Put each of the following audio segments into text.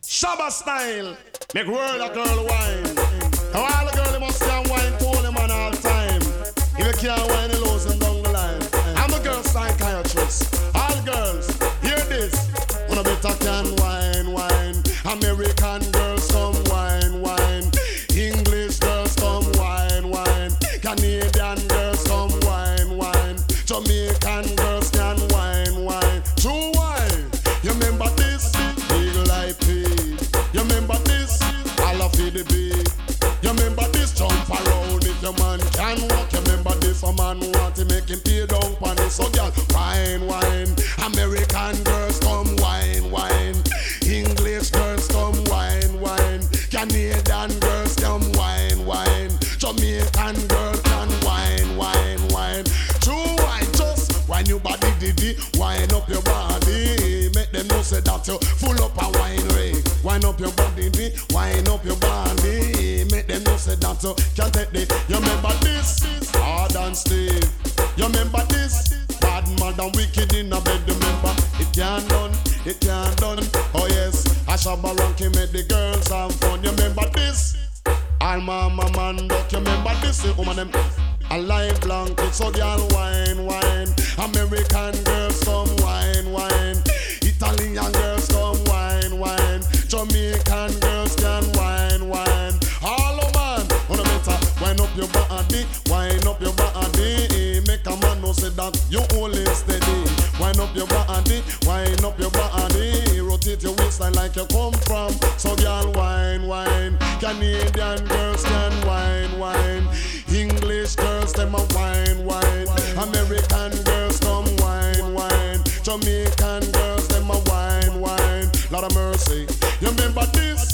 Shabba style, make world a girl wine. Now all the girl must can wine to all man all time. If you can't wine, you lose them down the line. I'm a girl psychiatrist. All girls, hear this. When a better can wine, wine. American girls come wine, wine. English girls come wine, wine. Canadian girls come wine, wine. Jamaican girls can wine, wine. True wine. You remember this? Eagle Eye Pete. You remember this? All of the beat. You remember this? Jump around if your man can walk. You remember this? A man want to make him pay down on it. So girl, wine, wine. American girls come wine, wine. English girls come wine, wine. Canadian girls come wine, wine. Jamaican girls can wine, wine, wine. True wine, just wine your body, diddy. Wine up your body. Make them know say that you full up a wine ray. Wine up your body, diddy. Wine up your body. Make them know say that you can't take the. You remember this? Hard and Steve. You remember this? Bad mad and wicked in a bed. Remember it can't done, it can't done. Oh yes, I Shabba Ranky make the girls have fun. You remember this? All mama man duck. You remember this? Woman them a live blanket. So girl wine, wine. American girls come wine, wine. Italian girls come wine, wine. Jamaican girls can wine, wine. All of man, wanna better wine up your body, wine up your body. Make a man know say that you only steady. Wine up your body, wine up your body. Rotate your waistline like you come from. So girl wine, wine. Canadian girls can wine, wine. English girls them a wine, wine. American girls come wine, wine. Jamaican girls them a wine, wine. Lord of mercy, you remember this?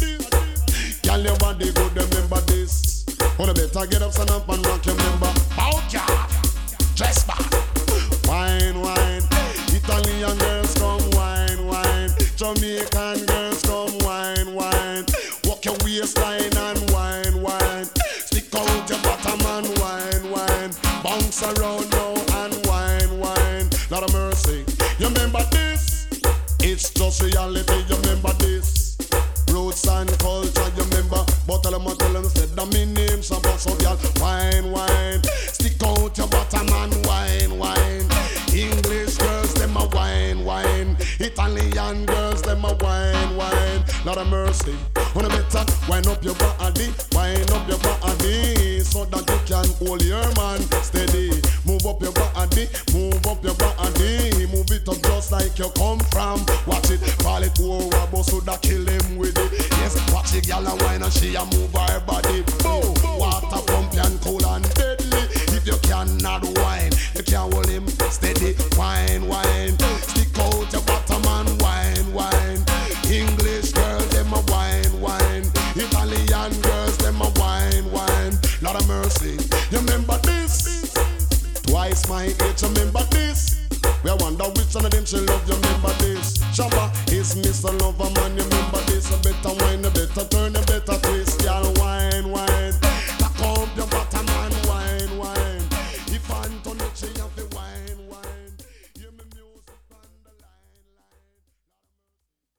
Girl your body good, remember this? Wanna better get up, stand up and rock, you remember? Out ya, dress back. Wine, wine. Italian girls come wine, wine. Jamaican girls come wine, wine. Walk your waistline and wine, wine. Stick out your bottom and wine, wine. Bounce around now and wine, wine. Lord of mercy, you remember this? It's just reality, you remember this? Roots and culture, you remember? But tell them said that me name some box of y'all. Wine, wine. Stick out your bottom and wine, wine. English girls, them a wine, wine. Italian girls, them a wine, wine. Lord of mercy, wanna better wine up your body, wine up your body, so that you can hold your man steady. Move up your body, move up your body, move it up just like you come from. Watch it, call it over, so that kill him with it. Yes, watch the gal a wine and she a move her body. Boom, water pump and cool and deadly. If you cannot wine, you can't hold him steady. Wine, wine, stick out your bottom and wine, wine. English girls, them a wine, wine. Italian girls, them a wine, wine. Lord of mercy, you remember this? Twice my age, you remember this? We wonder which one of them she love, you remember this? Shabba is Mr. Lover Man, you remember this? You better wine, you better turn